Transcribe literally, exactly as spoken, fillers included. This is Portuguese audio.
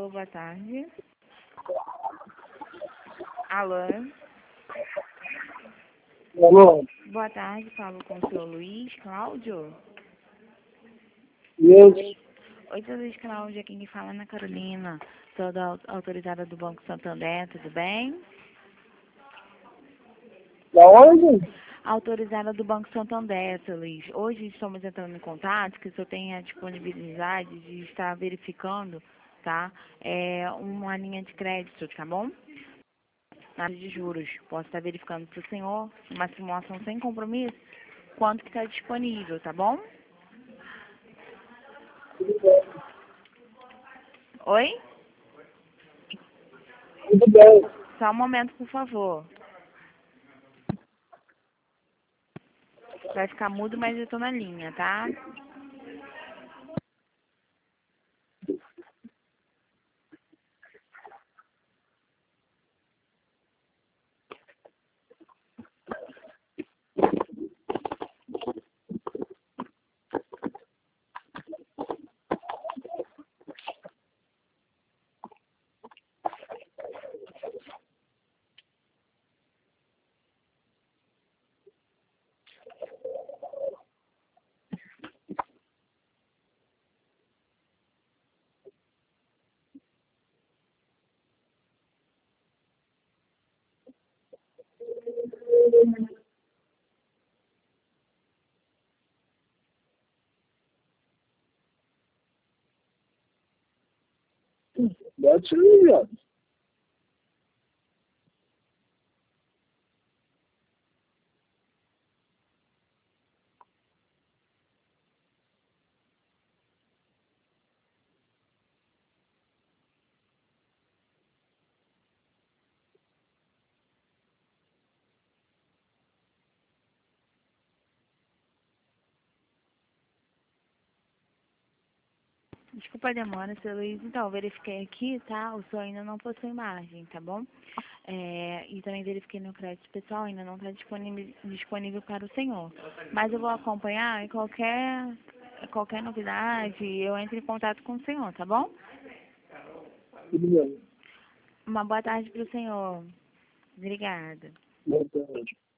Alô, boa tarde. Alô. Alô? Boa tarde, falo com o senhor Luiz Cláudio. Yes. Oi, seu Luiz Cláudio, aqui quem fala é Ana Carolina. Sou da au- autorizada do Banco Santander, tudo bem? Da onde? Autorizada do Banco Santander, seu Luiz. Hoje estamos entrando em contato, que o senhor tem a disponibilidade de estar verificando, tá? É uma linha de crédito, tá bom? Nada de juros. Posso estar verificando para o senhor, uma simulação sem compromisso, quanto que está disponível, tá bom? Tudo bem. Oi? Tudo bem. Só um momento, por favor. Vai ficar mudo, mas eu tô na linha, tá? Bate aí, viado. Desculpa a demora, seu Luiz. Então, eu verifiquei aqui, tá? O senhor ainda não possui margem, tá bom? É, e também verifiquei no crédito pessoal, ainda não está disponível, disponível para o senhor. Mas eu vou acompanhar e qualquer, qualquer novidade, eu entro em contato com o senhor, tá bom? Tudo bem. Uma boa tarde para o senhor. Obrigada. Boa tarde.